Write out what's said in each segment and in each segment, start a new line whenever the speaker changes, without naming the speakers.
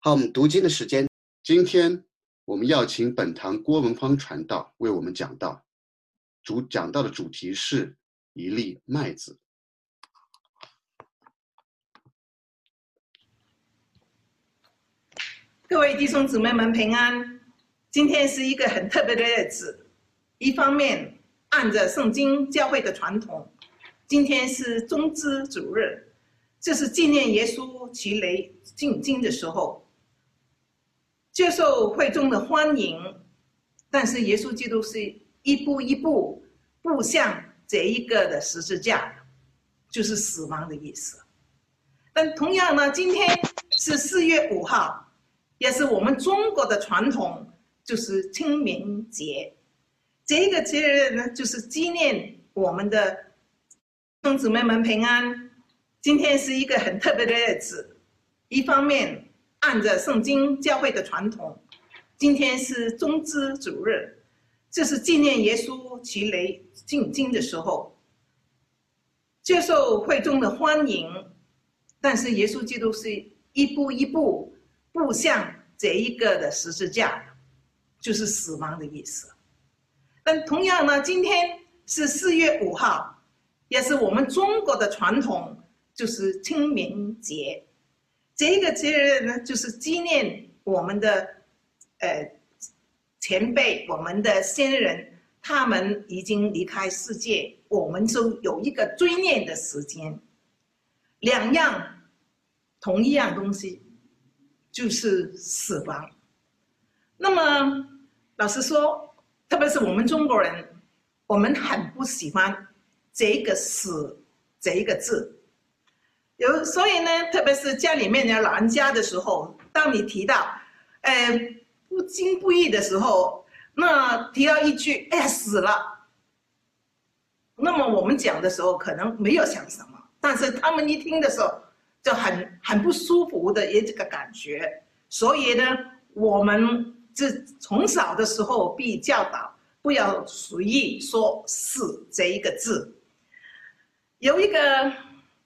好，我们读经的时间，今天我们要请本堂郭文芳传道为我们讲道，讲道的主题是一粒麦子。
各位弟兄姊妹们平安，今天是一个很特别的日子。一方面，按着圣经教会的传统，今天是棕枝主日，这是纪念耶稣骑雷进京的时候，接受会众的欢迎。但是耶稣基督是一步一步步向这一个的十字架，就是死亡的意思。但同样呢，今天是4月5号。也是我们中国的传统，就是清明节。这个节日呢，就是纪念我们的弟兄姊妹们平安。今天是一个很特别的日子。一方面，按着圣经教会的传统，今天是棕枝主日，这是纪念耶稣骑雷进京的时候，接受会众的欢迎。但是耶稣基督是一步一步步向这一个的十字架，就是死亡的意思。但同样呢，今天是4月5号，也是我们中国的传统，就是清明节。这个节日呢，就是纪念我们的前辈，我们的先人，他们已经离开世界，我们就有一个追念的时间。两样同一样东西，就是死亡。那么老实说，特别是我们中国人，我们很不喜欢这个死这一个字。所以呢，特别是家里面的老人家的时候，当你提到不经不义的时候，那提到一句哎呀死了，那么我们讲的时候可能没有想什么，但是他们一听的时候就很不舒服的这个感觉。所以呢，我们从小的时候被教导不要随意说死这一个字。有一个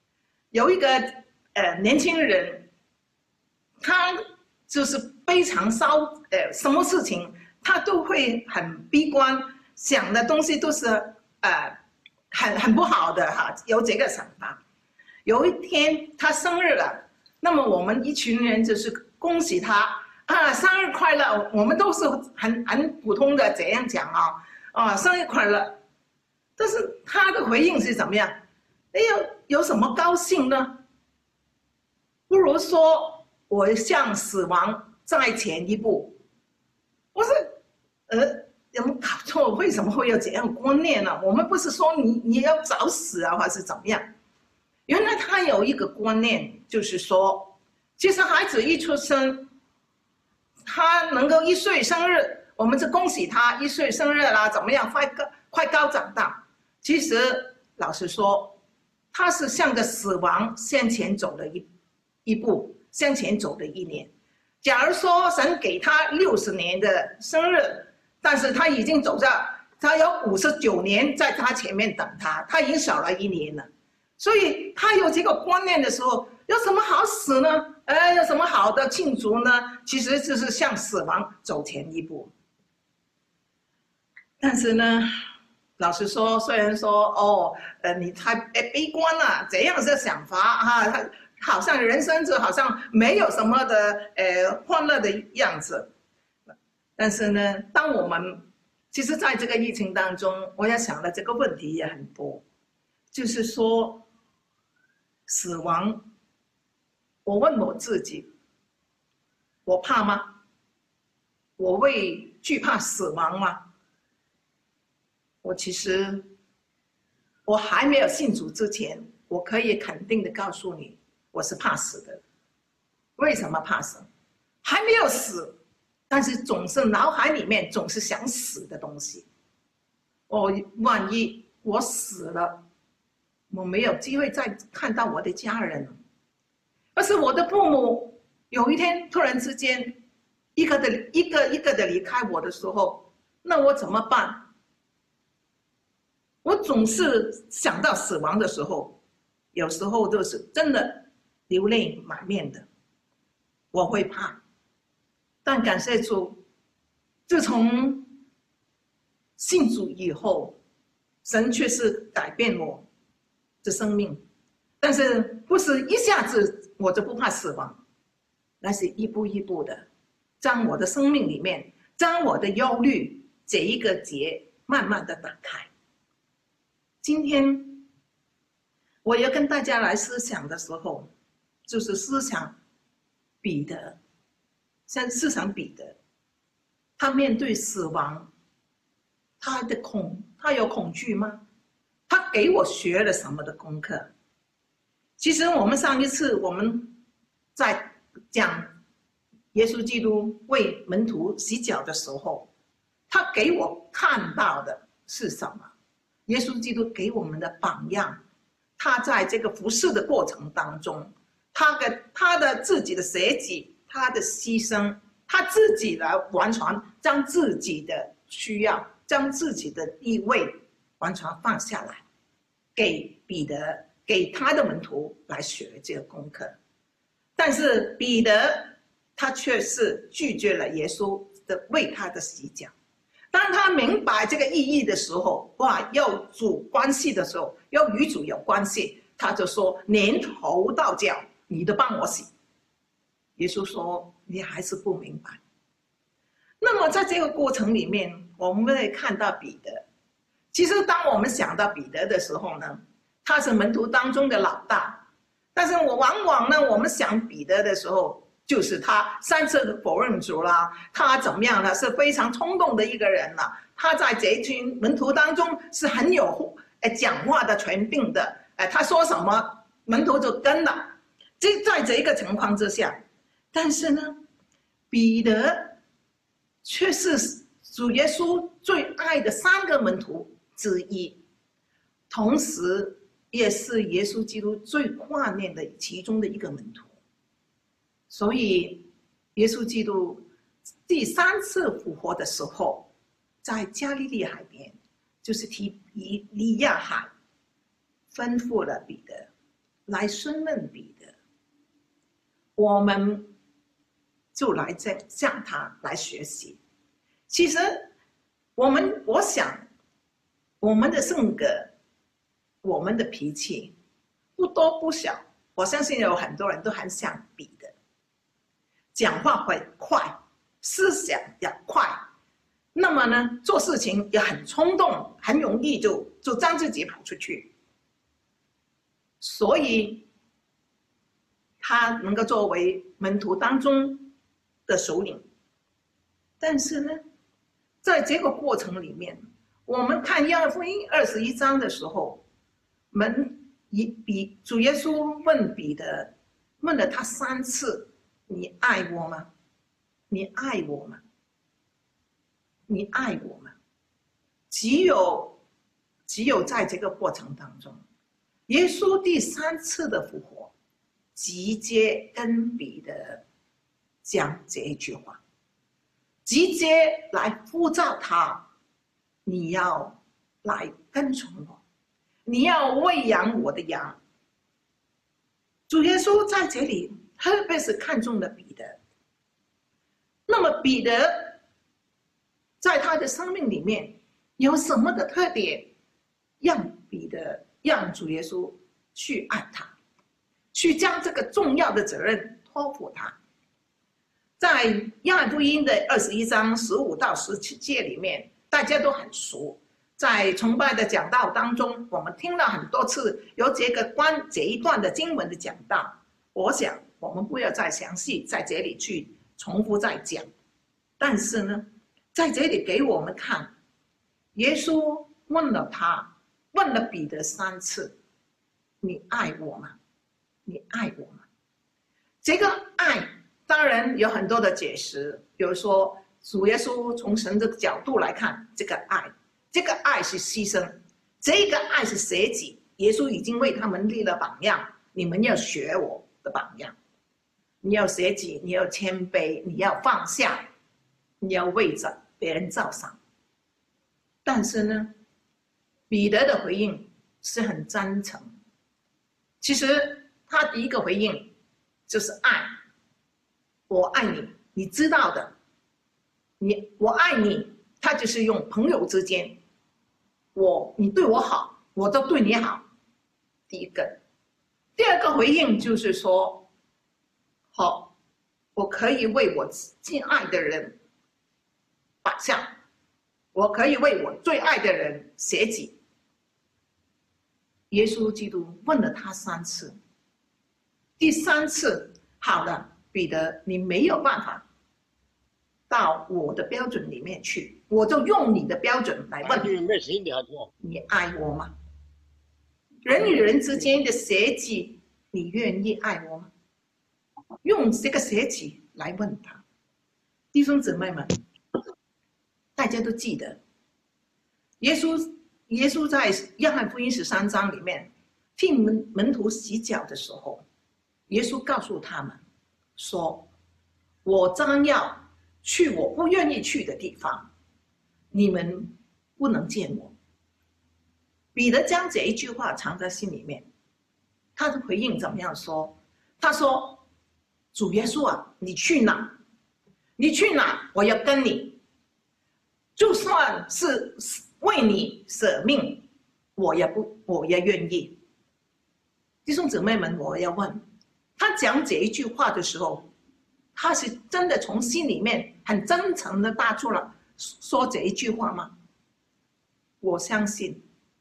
年轻人，他就是非常什么事情他都会很悲观，想的东西都是很不好的哈，有这个想法。有一天他生日了，那么我们一群人就是恭喜他啊，生日快乐！我们都是很普通的这样讲生日快乐。但是他的回应是怎么样？哎呦，有什么高兴呢？不如说我向死亡再前一步。我说，有没有搞错？为什么会有这样观念呢？我们不是说你要早死啊，或是怎么样？原来他有一个观念，就是说，其实孩子一出生，他能够1岁生日，我们就恭喜他1岁生日啦，怎么样，快高长大。其实老实说，他是向着死亡向前走了一步，向前走了1年。假如说神给他60年的生日，但是他已经走到，他有59年在他前面等他，他已经少了1年了。所以他有这个观念的时候，有什么好死呢？有什么好的庆祝呢？其实就是向死亡走前一步。但是呢，老实说，虽然说你太悲观了，这样的想法哈，好像人生就好像没有什么的欢乐的样子。但是呢，当我们其实在这个疫情当中，我也想了这个问题也很多，就是说死亡，我问我自己，我怕吗？我会惧怕死亡吗？其实我还没有信主之前，我可以肯定的告诉你，我是怕死的。为什么怕死？还没有死，但是总是脑海里面总是想死的东西。万一我死了，我没有机会再看到我的家人，而是我的父母有一天突然之间一个的离开我的时候，那我怎么办？我总是想到死亡的时候，有时候就是真的流泪满面的，我会怕。 但感谢主，自从信主以后，神却是改变我的生命，但是不是一下子我就不怕死亡，那是一步一步的，将我的生命里面，将我的忧虑这一个结慢慢的打开。今天我要跟大家来思想的时候，就是思想彼得，思想彼得，他面对死亡，他有恐惧吗？他给我学了什么的功课？其实我们上一次我们在讲耶稣基督为门徒洗脚的时候，他给我看到的是什么？耶稣基督给我们的榜样，他在这个服侍的过程当中，他的自己的舍己，他的牺牲，他自己来完全将自己的需要，将自己的地位完全放下来，给彼得，给他的门徒来学这个功课。但是彼得他却是拒绝了耶稣的为他的洗脚。当他明白这个意义的时候，哇，要主关系的时候，要与主有关系，他就说连头到脚你都帮我洗。耶稣说你还是不明白。那么在这个过程里面，我们会看到彼得，其实当我们想到彼得的时候呢，他是门徒当中的老大，但是往往呢，我们想彼得的时候，就是他3次的否认主啦，他怎么样呢？是非常冲动的一个人了。他在这群门徒当中是很有讲话的权柄的，他说什么门徒就跟了。在这个情况之下，但是呢，彼得却是主耶稣最爱的3个门徒之一，同时也是耶稣基督最挂念的其中的一个门徒。所以耶稣基督第3次复活的时候，在加利利海边，就是提比亚海，吩咐了彼得来询问彼得，我们就来向他来学习。其实我想我们的性格，我们的脾气不多不少，我相信有很多人都很像彼得，讲话会快，思想也快，那么呢，做事情也很冲动，很容易就将自己跑出去，所以他能够作为门徒当中的首领。但是呢，在这个过程里面，我们看约翰福音21章的时候，主耶稣问彼得，问了他3次，你爱我吗？你爱我吗？你爱我吗？只有在这个过程当中，耶稣第3次的复活，直接跟彼得讲这一句话，直接来呼召他，你要来跟从我，你要喂养我的羊。主耶稣在这里特别是看中了彼得。那么彼得在他的生命里面有什么的特点，让主耶稣去爱他，去将这个重要的责任托付他？在约翰福音的21章15到17节里面，大家都很熟。在崇拜的讲道当中，我们听了很多次有这一段的经文的讲道，我想我们不要再详细在这里去重复再讲。但是呢，在这里给我们看，耶稣问了彼得3次，你爱我吗？你爱我吗？这个爱当然有很多的解释，比如说主耶稣从神的角度来看，这个爱是牺牲，这个爱是舍己。耶稣已经为他们立了榜样，你们要学我的榜样，你要舍己，你要谦卑，你要放下，你要为着别人着想。但是呢，彼得的回应是很真诚。其实他第一个回应就是爱，我爱你，你知道的， 我爱你，他就是用朋友之间，你对我好，我都对你好。第一个，第二个回应就是说，好，我可以为我敬爱的人摆下，我可以为我最爱的人舍己。耶稣基督问了他3次，第3次，好了，彼得，你没有办法到我的标准里面去，我就用你的标准来问你爱我吗？人与人之间的舍己，你愿意爱我吗？用这个舍己来问他。弟兄姊妹们，大家都记得，耶稣在约翰福音13章里面替门徒洗脚的时候，耶稣告诉他们说，我将要去我不愿意去的地方，你们不能见我。彼得将这一句话藏在心里面，他的回应怎么样说？他说，主耶稣啊，你去哪？你去哪，我要跟你，就算是为你舍命，我也愿意。弟兄姊妹们，我要问，他讲这一句话的时候，他是真的从心里面很真诚的发出了说这一句话吗？我相信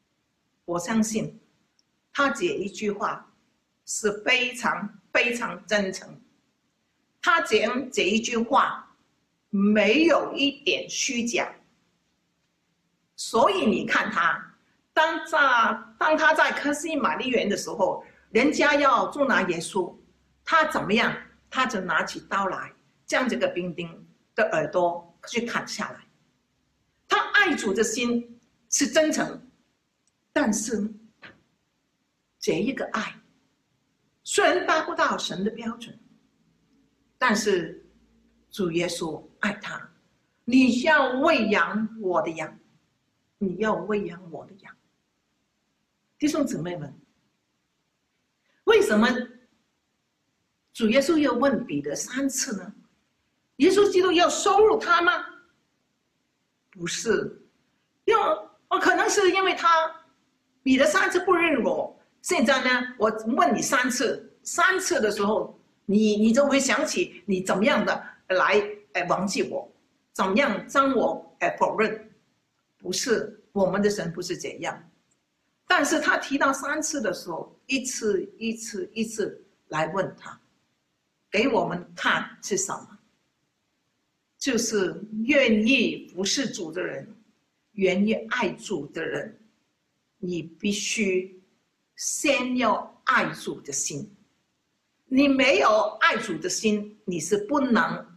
他这一句话是非常非常真诚，他讲这一句话没有一点虚假。所以你看他，当他在客西马尼园的时候，人家要捉拿耶稣，他怎么样？他就拿起刀来，将这个兵丁的耳朵去砍下来。他爱主的心是真诚，但是这一个爱虽然达不到神的标准，但是主耶稣爱他，你要喂养我的羊，你要喂养我的羊。弟兄姊妹们，为什么主耶稣要问彼得3次呢？耶稣基督要收入他吗？不是，可能是因为彼得3次不认我，现在呢，我问你3次的时候，你就会想起你怎么样的来忘记我，怎么样将我否认。不是，我们的神不是这样。但是他提到3次的时候，一次来问他，给我们看是什么？就是愿意服侍主的人，愿意爱主的人，你必须先要爱主的心。你没有爱主的心，你是不能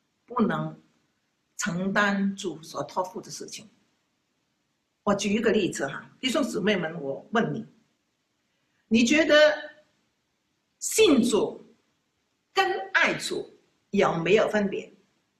承担主所托付的事情。我举一个例子哈，弟兄姊妹们，我问你，你觉得信主跟爱主有没有分别？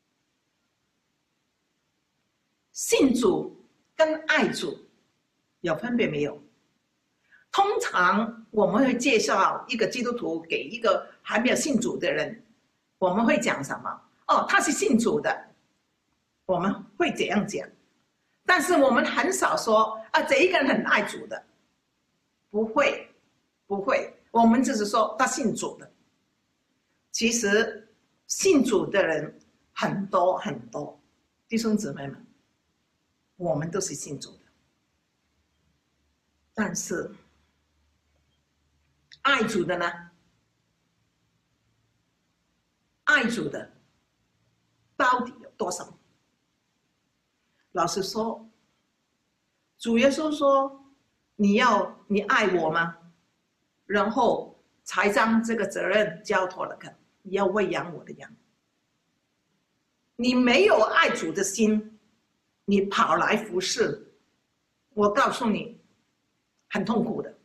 信主跟爱主有分别没有？通常我们会介绍一个基督徒给一个还没有信主的人，我们会讲什么？哦，他是信主的，我们会这样讲。但是我们很少说啊，这一个人很爱主的，不会，我们只是说他信主的。其实信主的人很多很多，弟兄姊妹们，我们都是信主的，但是爱主的呢？爱主的到底有多少？老实说，主耶稣说：“你爱我吗？”然后才将这个责任交托了他，你要喂养我的羊。你没有爱主的心，你跑来服侍，我告诉你，很痛苦的。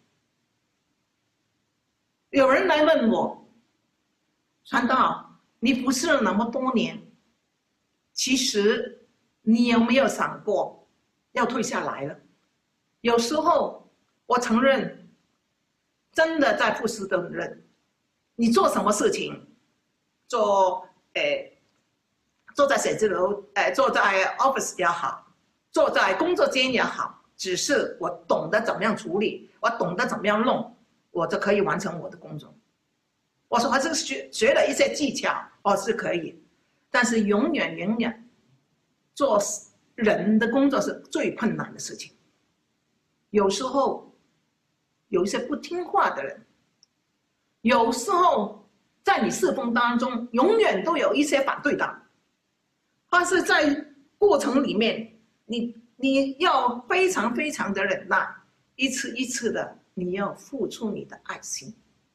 有人来问我，传道，你服侍了那么多年，其实你有没有想过要退下来了？有时候我承认，真的在服侍的人，你做什么事情，做坐在写字楼，坐在 office 也好，坐在工作间也好，只是我懂得怎么样处理，我懂得怎么样弄，我就可以完成我的工作。我说还是学了一些技巧，我是可以，但是永远做人的工作是最困难的事情。有时候有一些不听话的人，有时候在你侍奉当中永远都有一些反对党，但是在过程里面你要非常的忍耐，一次一次的你要付出你的爱心。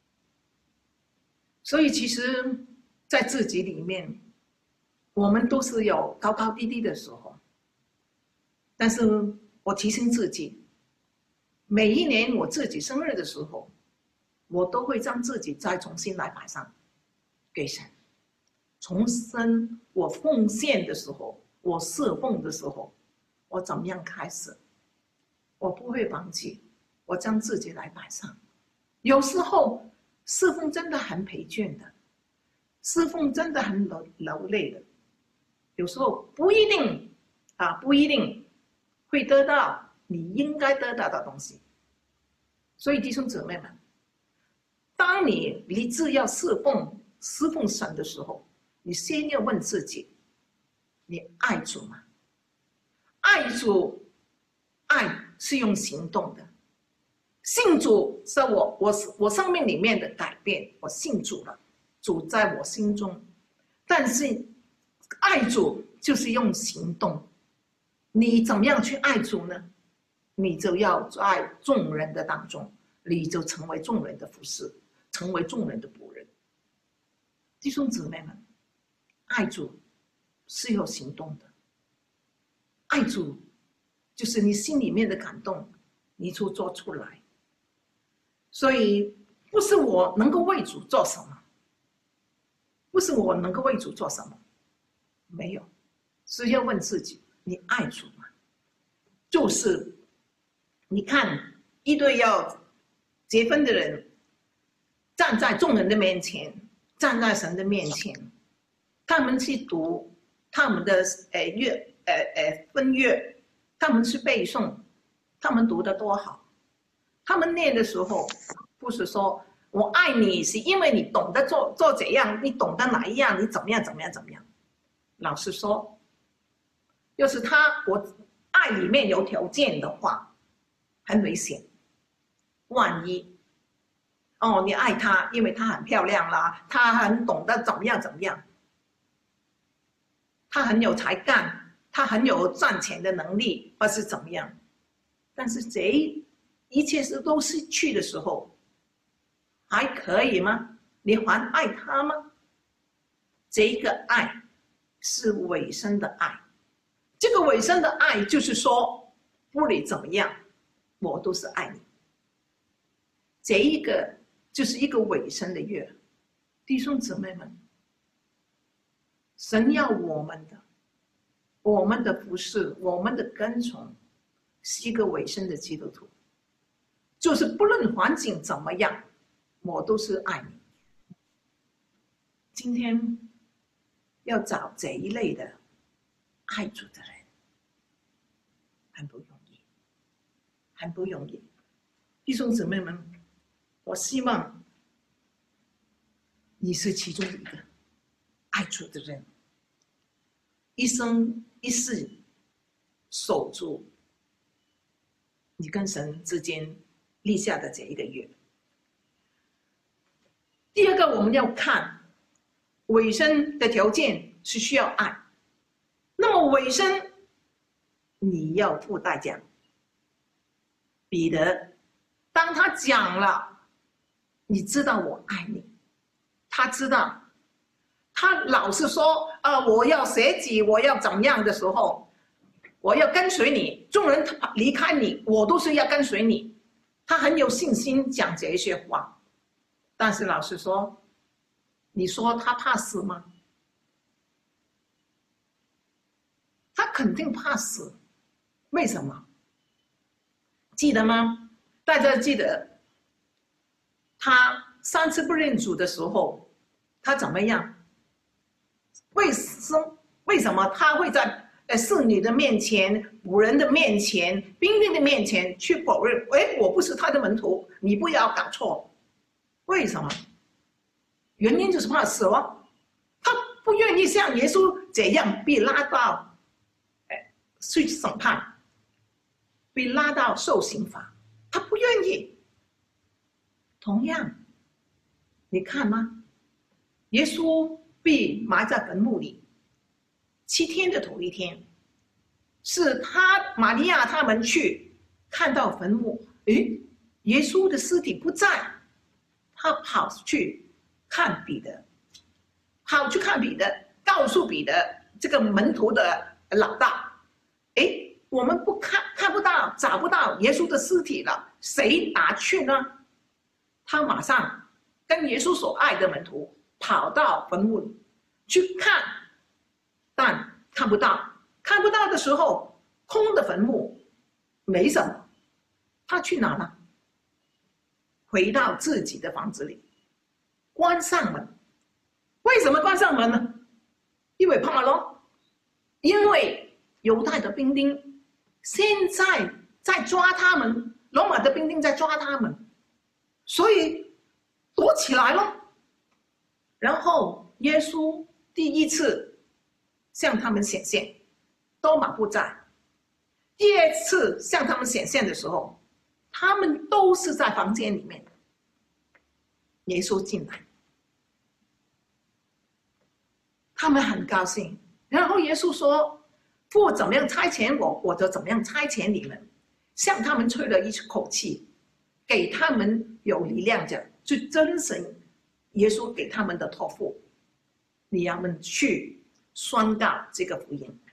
所以其实在自己里面我们都是有高高低低的时候，但是我提醒自己，每一年我自己生日的时候，我都会将自己再重新来摆上给神，重申我奉献的时候，我侍奉的时候，我怎么样开始，我不会放弃，我将自己来摆上。有时候侍奉真的很疲倦的，侍奉真的很劳累的，有时候不一定会得到你应该得到的东西。所以弟兄姊妹们，当你立志要侍奉神的时候，你先要问自己，你爱主吗？爱主，爱是用行动的。信主是我生命里面的改变，我信主了，主在我心中。但是爱主就是用行动，你怎么样去爱主呢？你就要在众人的当中，你就成为众人的服侍，成为众人的仆人。弟兄姊妹们，爱主是有行动的，爱主就是你心里面的感动，你就做出来。所以不是我能够为主做什么，不是我能够为主做什么，没有，是要问自己，你爱主吗？就是你看一对要结婚的人站在众人的面前，站在神的面前，他们去读他们的分约，他们去背诵，他们读得多好。他们念的时候不是说我爱你是因为你懂得做怎样，你懂得哪一样，你怎么样。老实说，要是我爱里面有条件的话，很危险。万一你爱她因为她很漂亮啦，她很懂得怎么样，她很有才干，她很有赚钱的能力，或是怎么样，但是一切都失去的时候，还可以吗？你还爱他吗？这个爱是委身的爱，这个委身的爱就是说，不论怎么样，我都是爱你。这一个就是一个委身的约。弟兄姊妹们，神要我们的服侍，我们的跟从，是一个委身的基督徒。就是不论环境怎么样，我都是爱你。今天要找这一类的爱主的人，很不容易。弟兄姊妹们，我希望你是其中一个爱主的人，一生一世守住你跟神之间立下的这一个约。第二个，我们要看委身的条件是需要爱，那么委身你要付代价。彼得当他讲了你知道我爱你，他知道，他老是说我要舍己，我要怎么样的时候，我要跟随你，众人离开你，我都是要跟随你。他很有信心讲这些话，但是老实说，你说他怕死吗？他肯定怕死。为什么？记得吗？大家记得他3次不认主的时候，他怎么样？为为什么他会在侍女的面前、仆人的面前、兵丁的面前去否认？哎，我不是他的门徒，你不要搞错。为什么？原因就是怕死哦，他不愿意像耶稣这样被拉到去审判，被拉到受刑罚，他不愿意。同样，你看吗？耶稣被埋在坟墓里7天的头一天，是玛利亚他们去看到坟墓，诶，耶稣的尸体不在，他跑去看彼得，告诉彼得这个门徒的老大，诶，我们看不到，找不到耶稣的尸体了，谁拿去呢？他马上跟耶稣所爱的门徒跑到坟墓里去看，但看不到的时候，空的坟墓，没什么。他去哪了？回到自己的房子里，关上门。为什么关上门呢？因为怕咯，因为犹太的兵丁现在在抓他们，罗马的兵丁在抓他们，所以躲起来了。然后耶稣第一次向他们显现，多马不在。第二次向他们显现的时候，他们都是在房间里面。耶稣进来，他们很高兴。然后耶稣说：“父怎么样差遣我，我就怎么样差遣你们。”向他们吹了一口气，给他们有力量着去遵行耶稣给他们的托付，你要们去宣告这个福音。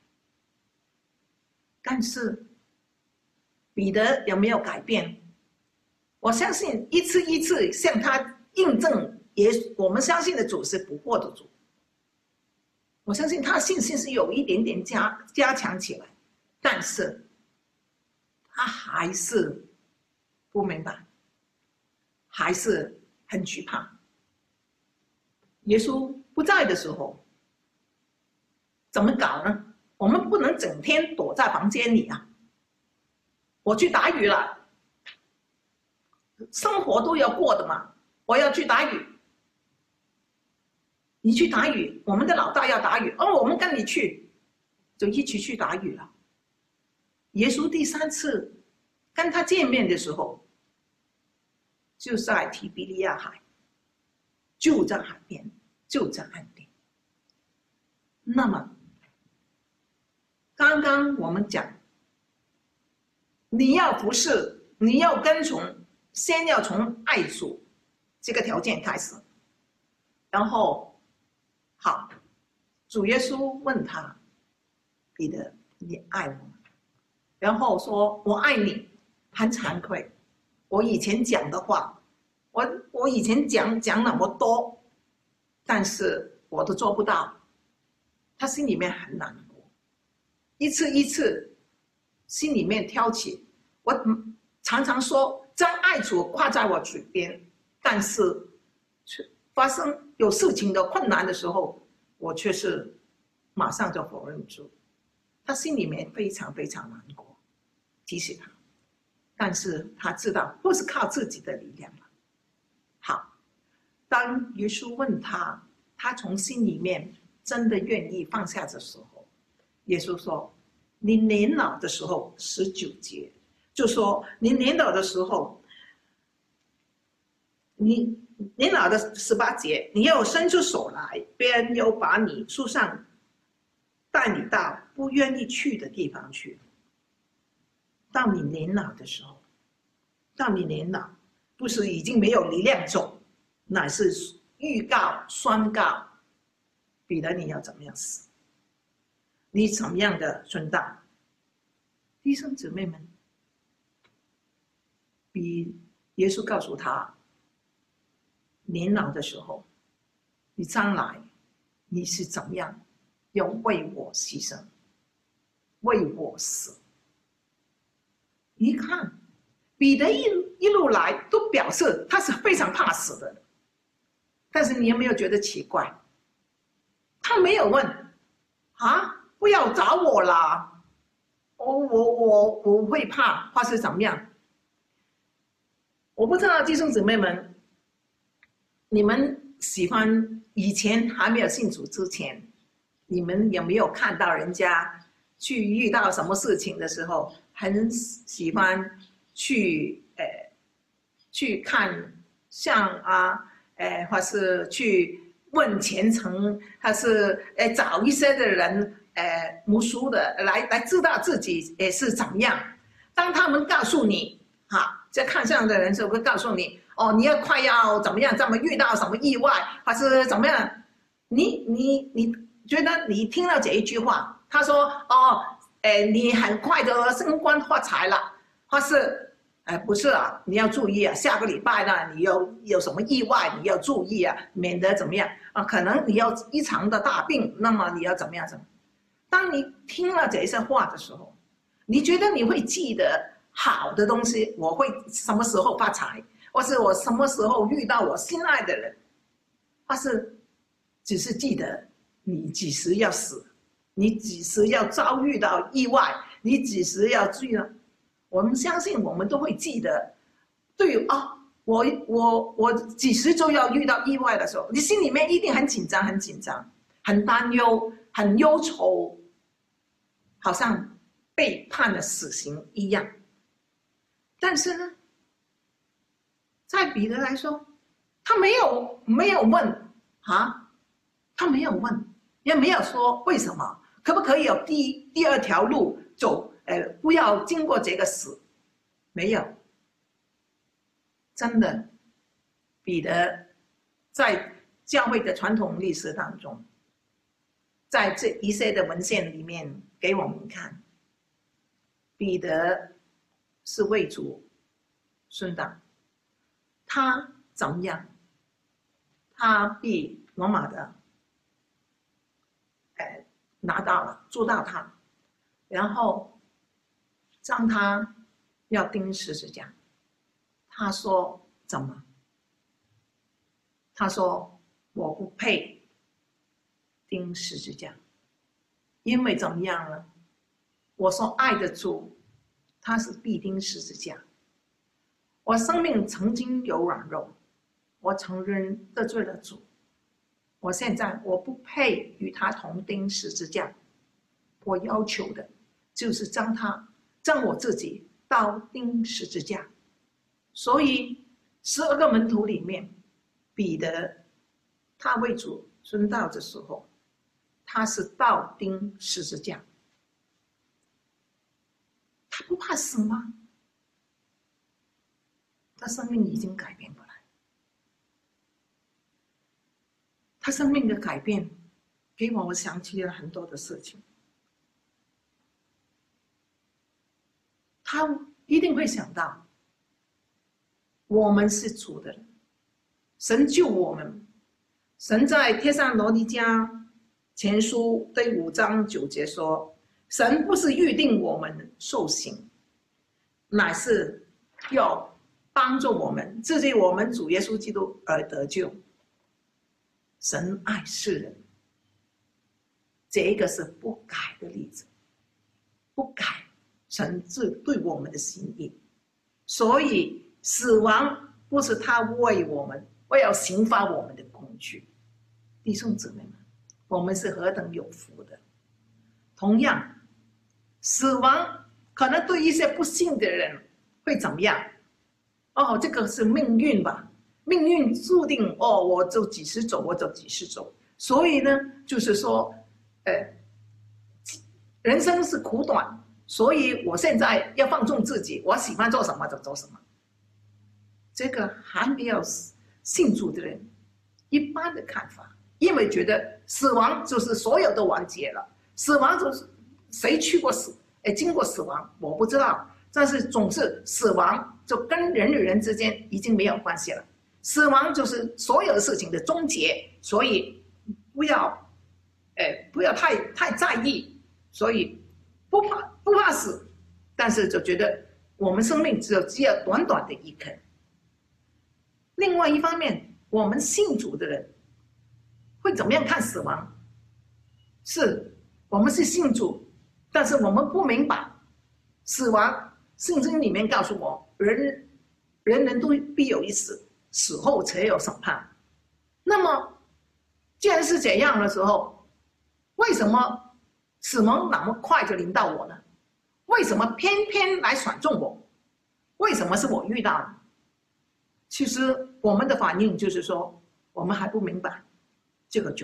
但是彼得有没有改变？我相信一次一次向他印证我们相信的主是不惑的主。我相信他的信心是有一点点加强起来，但是他还是不明白，还是很惧怕。耶稣不在的时候，怎么搞呢？我们不能整天躲在房间里啊！我去打鱼了，生活都要过的嘛，我要去打鱼。你去打鱼，我们的老大要打鱼，我们跟你去，就一起去打鱼了。耶稣第3次跟他见面的时候，就在提比利亚海，就在海边，就在岸边。那么，刚刚我们讲，你要服侍，你要跟从，先要从爱主这个条件开始，然后好，主耶稣问他：“彼得，你爱我吗？”然后说：“我爱你。”很惭愧，我以前讲的话，我以前讲那么多，但是我都做不到。他心里面很难过，一次一次心里面挑起。我常常说将爱主挂在我嘴边，但是发生有事情的困难的时候，我却是马上就否认住。他心里面非常非常难过，提醒他，但是他知道不是靠自己的力量了。好，当耶稣问他，他从心里面真的愿意放下的时候，耶稣说：“你年老的时候，19节就说你年老的时候，你年老的18节，你要伸出手来，别人又把你束上，带你到不愿意去的地方去。到你年老的时候，到你年老，不是已经没有力量走，乃是预告、宣告，彼得你要怎么样死？你怎么样的顺道？弟兄姊妹们，耶稣告诉他，年老的时候，你将来你是怎么样要为我牺牲，为我死。你看彼得一路来都表示他是非常怕死的，但是你有没有觉得奇怪？他没有问啊，不要找我啦，我会怕，或是怎么样？我不知道弟兄姊妹们，你们喜欢以前还没有信主之前，你们有没有看到人家去遇到什么事情的时候，很喜欢去去看相啊，或是去问虔诚，还是找一些的人牧师的来知道自己是怎么样。当他们告诉你，在看相的人就会告诉你，哦，你要快要怎么样，怎么遇到什么意外，还是怎么样？你觉得你听到这一句话，他说哦，你很快的升官发财了，或是不是啊，你要注意啊，下个礼拜呢，你有什么意外，你要注意啊，免得怎么样啊？可能你要一场的大病，那么你要怎么样？当你听了这些话的时候，你觉得你会记得好的东西，我会什么时候发财，或是我什么时候遇到我心爱的人，或是只是记得你几时要死，你几时要遭遇到意外，你几时要注意了。我们相信我们都会记得，对啊，我几时就要遇到意外的时候，你心里面一定很紧张，很紧张，很担忧，很忧愁，好像被判了死刑一样。但是呢，在彼得来说，他没有问啊，他没有问，也没有说为什么，可不可以有第二条路走？不要经过这个死，没有。真的，彼得在教会的传统历史当中，在这一些的文献里面给我们看，彼得是为主殉道，他怎么样？他被罗马的拿到了，捉到他，然后让他要钉十字架。他说怎么？他说我不配钉十字架，因为怎么样呢？我所爱的主，他是必钉十字架。我生命曾经有软弱，我承认得罪了主，我现在我不配与他同钉十字架。我要求的就是将我自己倒钉十字架。所以12个门徒里面，彼得他为主殉道的时候，他是倒钉十字架。他不怕死吗？他生命已经改变过来，他生命的改变给我想起了很多的事情。他一定会想到，我们是主的人，神救我们。神在帖撒罗尼迦前书第5章9节说，神不是预定我们受刑，乃是要帮助我们，藉着我们主耶稣基督而得救。神爱世人，这个是不改的例子，不改神对我们的心意。所以死亡不是他为要刑罚我们的工具。弟兄姊妹们，我们是何等有福的。同样，死亡可能对一些不幸的人会怎么样？哦，这个是命运吧，命运注定，哦，我就几时走，我就几时走。所以呢，就是说人生是苦短，所以我现在要放纵自己，我喜欢做什么就做什么。这个还没有信主的人一般的看法，因为觉得死亡就是所有都完结了，死亡就是谁去过死，经过死亡我不知道，但是总是死亡就跟人与人之间已经没有关系了，死亡就是所有的事情的终结，所以不要太在意，所以不怕死，但是就觉得我们生命只有短短的一刻。另外一方面，我们信主的人会怎么样看死亡？是我们是信主，但是我们不明白死亡。圣经里面告诉我，人人都必有一死，死后才有审判。那么既然是这样的时候，为什么死亡那么快就临到我呢？为什么偏偏来选中我？为什么是我遇到的？其实我们的反应就是说，我们还不明白这个主。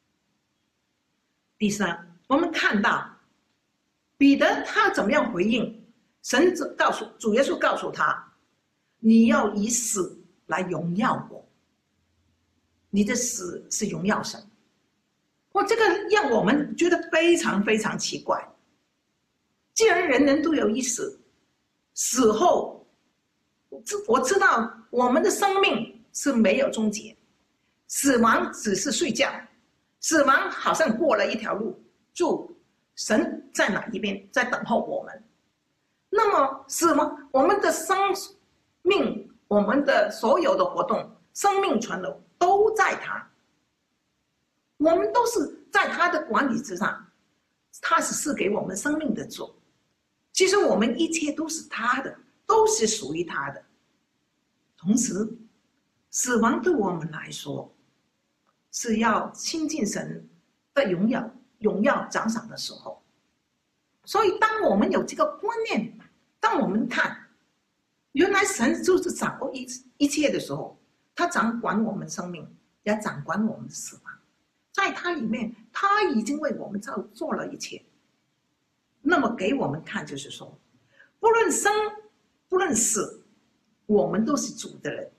第三，我们看到彼得他怎么样回应神，主耶稣告诉他，你要以死来荣耀我，你的死是荣耀神。这个让我们觉得非常非常奇怪。既然人人都有一死，死后我知道我们的生命是没有终结，死亡只是睡觉，死亡好像过了一条路，就神在哪一边在等候我们。那么死亡，我们的生命，我们的所有的活动，生命存留都在他，我们都是在他的管理之上，他是赐给我们生命的主。其实我们一切都是他的，都是属于他的。同时，死亡对我们来说是要亲近神的荣耀奖赏的时候。所以当我们有这个观念，当我们看原来神就是掌握一切的时候，他掌管我们生命，也掌管我们的死亡。在他里面，他已经为我们做了一切。那么给我们看就是说，不论生不论死，我们都是主的人。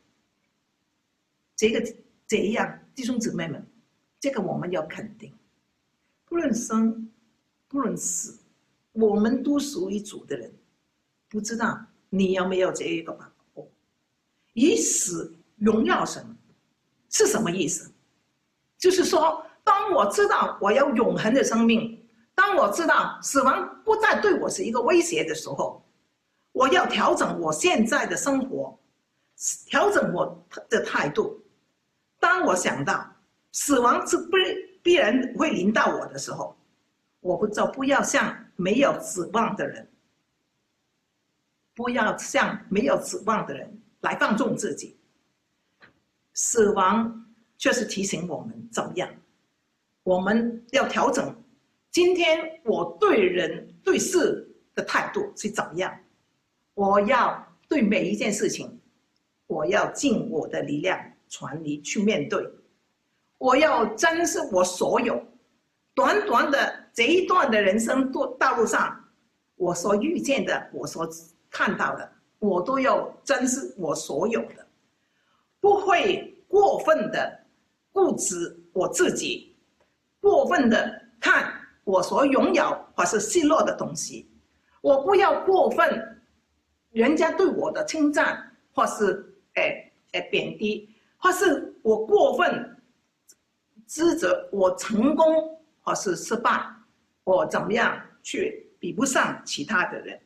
这样弟兄姊妹们，这个我们要肯定，不论生不论死，我们都属于主的人。不知道你有没有这一个把握？以死荣耀神是什么意思？就是说，当我知道我要永恒的生命，当我知道死亡不再对我是一个威胁的时候，我要调整我现在的生活，调整我的态度。当我想到死亡是必然会临到我的时候，我不要像没有指望的人，不要像没有指望的人来放纵自己。死亡却是提醒我们怎么样，我们要调整今天我对人对事的态度是怎么样。我要对每一件事情，我要尽我的力量全力去面对。我要珍视我所有短短的这一段的人生道路上，我所遇见的，我所看到的，我都要珍视我所有的，不会过分的固执我自己，过分的看我所拥有或是失落的东西。我不要过分人家对我的称赞，或是贬低，或是我过分指责我成功或是失败，我怎么样去比不上其他的人。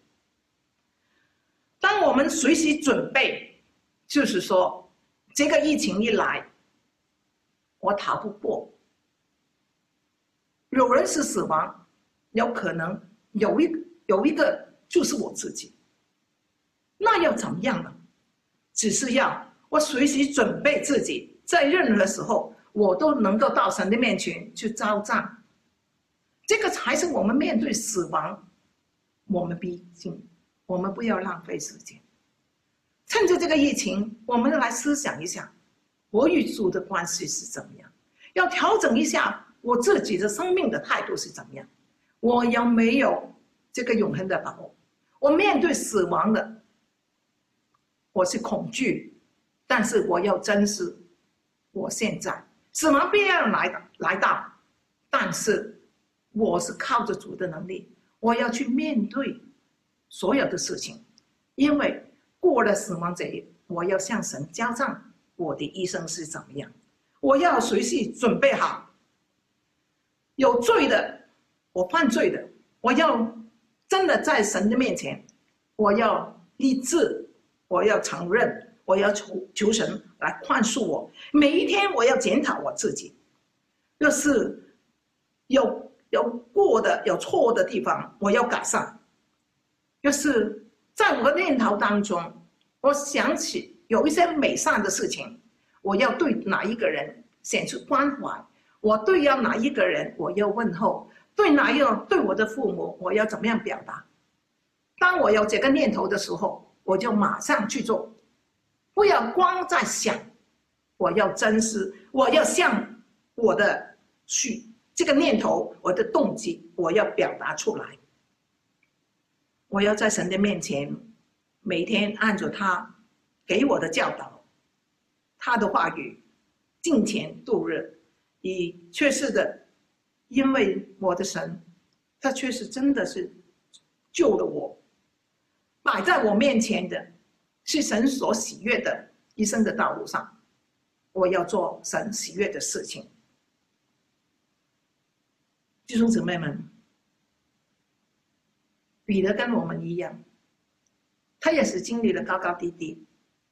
当我们随时准备，就是说这个疫情一来，我逃不过，有人是死亡，有可能有一个就是我自己，那要怎么样呢？只是要我随时准备自己，在任何时候我都能够到神的面前去招战。这个才是我们面对死亡，我们毕竟我们不要浪费时间。趁着这个疫情，我们来思想一下我与主的关系是怎么样，要调整一下我自己的生命的态度是怎么样。我有没有这个永恒的把握？我面对死亡的，我是恐惧，但是我要珍视我现在。死亡必然来到，但是我是靠着主的能力，我要去面对所有的事情。因为过了死亡这一，我要向神交账，我的一生是怎么样，我要随时准备好。有罪的，我犯罪的，我要真的在神的面前，我要立志，我要承认，我要求神来宽恕我。每一天我要检讨我自己，要是有有错的地方，我要改善。就是在我的念头当中，我想起有一些美善的事情，我要对哪一个人显出关怀，我对要哪一个人我要问候，对我的父母我要怎么样表达。当我有这个念头的时候，我就马上去做，不要光在想，我要真实，我要向我的这个念头，我的动机，我要表达出来。我要在神的面前，每天按着他给我的教导，他的话语，敬虔度日。确实的，因为我的神，他确实真的是救了我，摆在我面前的是神所喜悦的一生的道路上，我要做神喜悦的事情。弟兄姊妹们，彼得跟我们一样，他也是经历了高高低低，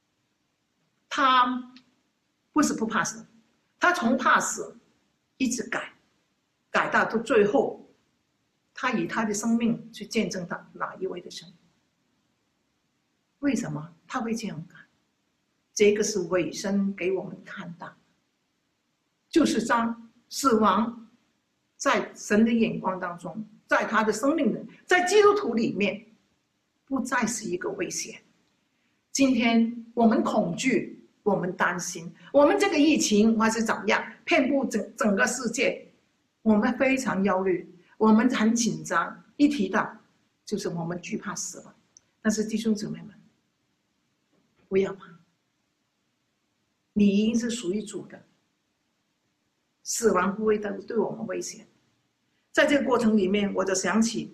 他不是不怕死，他从怕死一直改到最后，他以他的生命去见证到哪一位的神。为什么他会这样改？这个是尾声给我们看到，就是当死亡在神的眼光当中，在他的生命的，在基督徒里面，不再是一个危险。今天我们恐惧，我们担心，我们这个疫情还是怎么样，遍布整个世界，我们非常忧虑，我们很紧张。一提到，就是我们惧怕死亡。但是弟兄姊妹们，不要怕，你已经是属于主的，死亡不会对我们危险。在这个过程里面，我就想起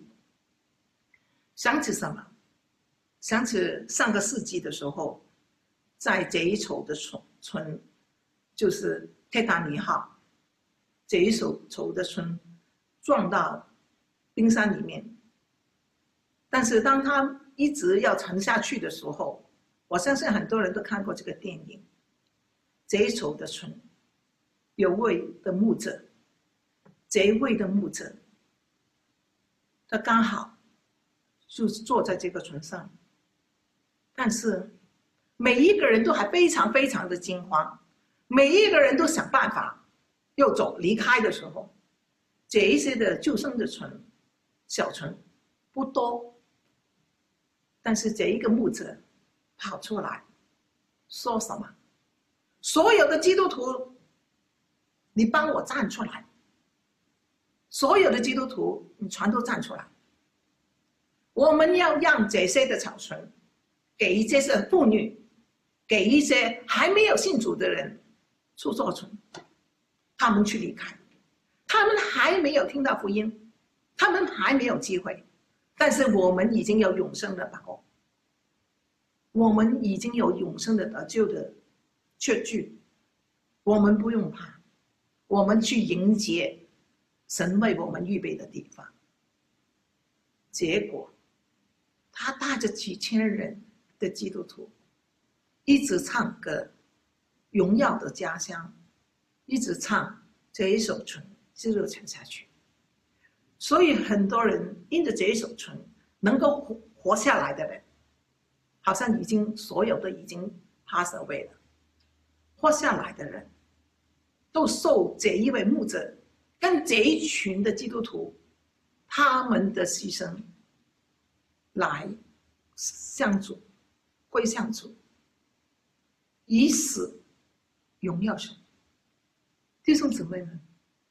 什么？想起上个世纪的时候，在这一艘的船，就是泰坦尼克号，这一艘的船撞到冰山里面。但是当它一直要沉下去的时候，我相信很多人都看过这个电影。这一艘的船，有位的牧者，这一位的牧者，他刚好就是坐在这个船上，但是每一个人都还非常非常的惊慌，每一个人都想办法要离开的时候，这一些的救生的小船不多，但是这一个牧者跑出来说什么？所有的基督徒，你帮我站出来！所有的基督徒，你全都站出来！我们要让这些的小船，给这些妇女，给一些还没有信主的人出坐船，他们去离开，他们还没有听到福音，他们还没有机会，但是我们已经有永生的把握，我们已经有永生的得救的确据，我们不用怕，我们去迎接神为我们预备的地方。结果他带着几千人的基督徒一直唱歌，荣耀的家乡，一直唱这一首船一路唱下去。所以很多人因着这一首船能够活下来的人，好像所有的已经 pass away 了。活下来的人都受这一位牧者跟这一群的基督徒他们的牺牲来向主归向主，以死荣耀神。弟兄姊妹们，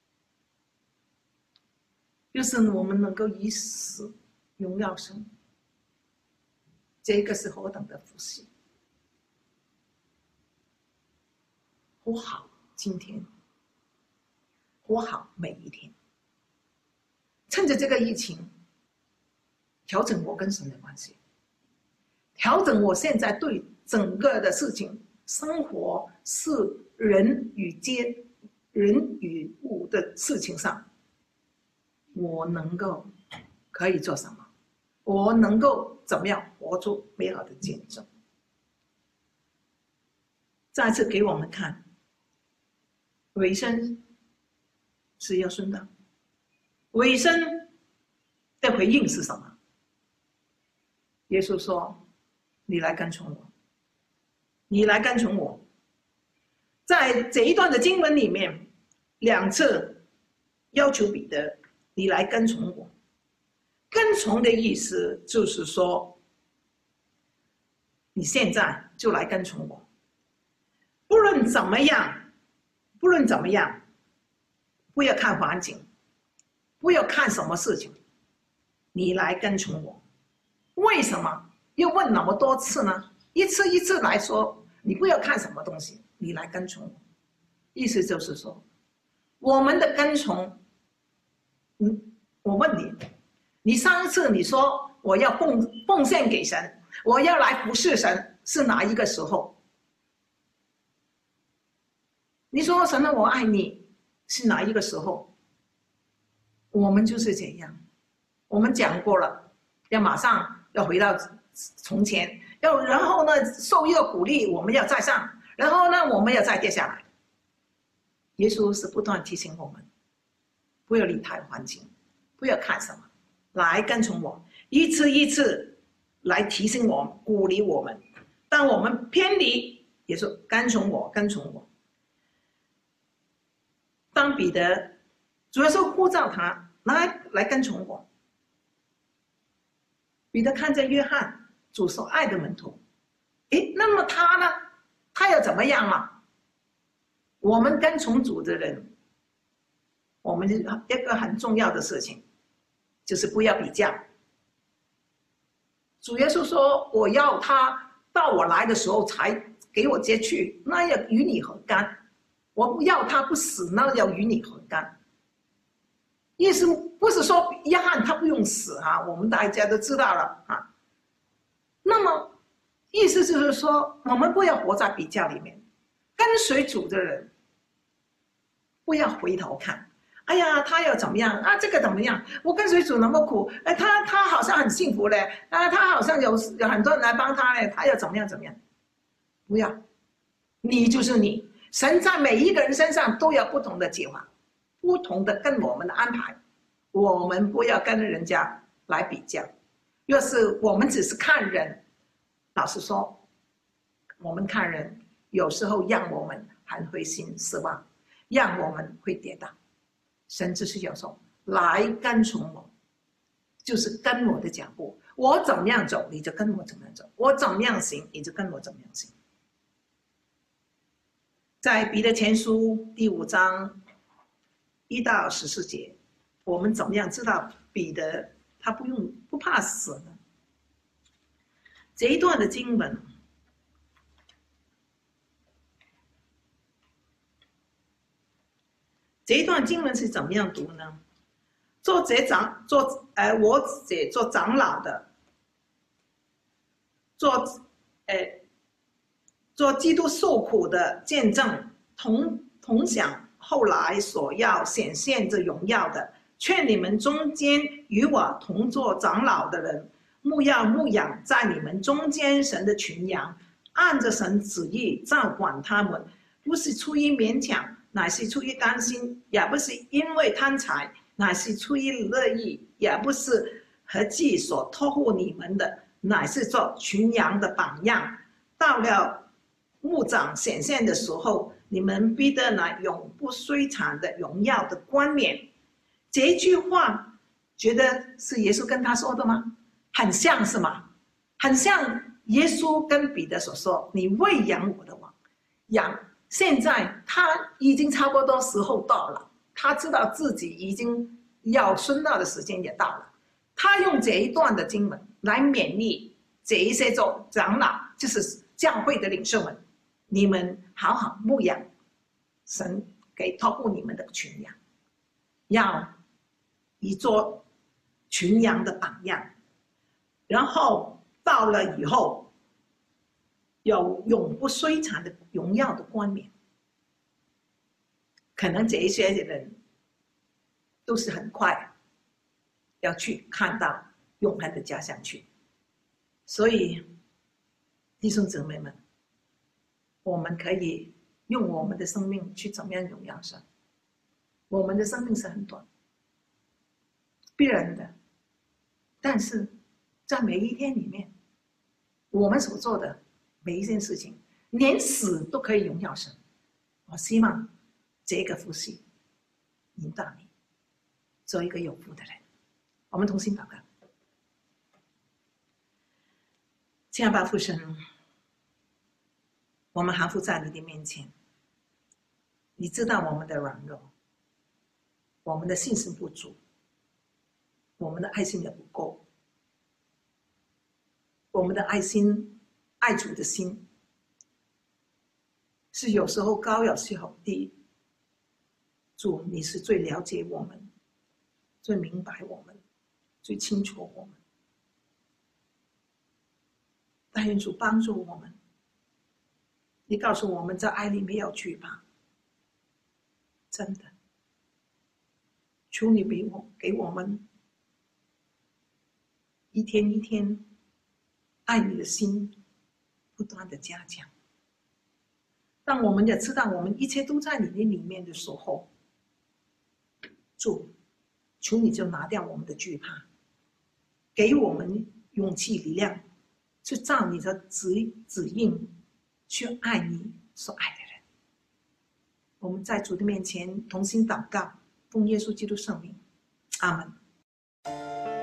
就是我们能够以死荣耀神，这个是何等的福气！活好今天，活好每一天。趁着这个疫情，调整我跟神的关系，调整我现在对整个的事情、生活、是人与物的事情上，我能够可以做什么？我能够怎么样活出美好的见证？再次给我们看，尾声是要顺道， 尾声的回应是什么？耶稣说：“你来跟从我，你来跟从我。”在这一段的经文里面，2次要求彼得：“你来跟从我。”跟从的意思就是说，你现在就来跟从我，不论怎么样，不论怎么样，不要看环境，不要看什么事情，你来跟从我。为什么要问那么多次呢？一次一次来说，你不要看什么东西，你来跟从我。意思就是说，我们的跟从，我问你，你上一次你说我要奉献给神，我要来服侍神，是哪一个时候？你说神啊，我爱你，是哪一个时候？我们就是这样，我们讲过了，要马上要回到从前，然后呢，受一个鼓励，我们要再上，然后呢，我们要再跌下来。耶稣是不断提醒我们，不要离开环境，不要看什么，来跟从我，一次一次来提醒我们，鼓励我们。当我们偏离，也说跟从我，跟从我。当彼得主要是呼召他来跟从我，彼得看见约翰，主所爱的门徒，那么他呢？他要怎么样了？我们跟从主的人，我们一个很重要的事情，就是不要比较。主耶稣说：“我要他到我来的时候才给我接去，那要与你何干？我不要他不死，那要与你何干？”意思不是说约翰他不用死啊，我们大家都知道了啊。那么意思就是说，我们不要活在比较里面，跟随主的人不要回头看。哎呀，他要怎么样啊？这个怎么样？我跟随主那么苦，他好像很幸福嘞，他好像有很多人来帮他嘞，他要怎么样怎么样？不要，你就是你。神在每一个人身上都有不同的计划，不同的跟我们的安排，我们不要跟人家来比较。若是我们只是看人，老实说，我们看人有时候让我们很灰心失望，让我们会跌倒。神只是有时候来跟从我，就是跟我的脚步，我怎么样走，你就跟我怎么样走；我怎么样行，你就跟我怎么样行。在彼得前书第5章1到14节，我们怎么样知道彼得他不怕死呢？这一段的经文，这一段经文是怎么样读呢？我这做长老的，做基督受苦的见证，同享后来所要显现之荣耀的，劝你们中间与我同做长老的人，牧养在你们中间神的群羊，按着神旨意照管他们，不是出于勉强，乃是出于甘心，也不是因为贪财，乃是出于乐意，也不是合计所托付你们的，乃是做群羊的榜样。到了牧长显现的时候，你们必得那永不衰残的荣耀的冠冕。这一句话，觉得是耶稣跟他说的吗？很像是吗？很像耶稣跟彼得所说：“你喂养我的羊。”现在他已经差不多时候到了，他知道自己已经要殉道的时间也到了。他用这一段的经文来勉励这一些做长老，就是教会的领袖们，你们好好牧养神给托付你们的群羊，要以做群羊的榜样，然后到了以后有永不衰残的荣耀的冠冕。可能这一些人都是很快要去看到永恒的家乡去。所以弟兄姊妹们，我们可以用我们的生命去怎么样荣耀神。我们的生命是很短， 别人的，但是在每一天里面，我们所做的每一件事情，连死都可以荣耀神。我希望这个福气引导你做一个有福的人。我们同心祷告。亲爱的父神，我们降服在你的面前，你知道我们的软弱，我们的信心不足，我们的爱心也不够，我们的爱心爱主的心是有时候高，有时候低。主，你是最了解我们，最明白我们，最清楚我们。但愿主帮助我们，你告诉我们在爱里没有惧怕，真的。求你给我们一天一天爱你的心不断的加强。当我们也知道我们一切都在你的里面的时候，主，求你就拿掉我们的惧怕，给我们勇气力量，去照你的指引去爱你所爱的人。我们在主的面前同心祷告，奉耶稣基督圣名，阿门。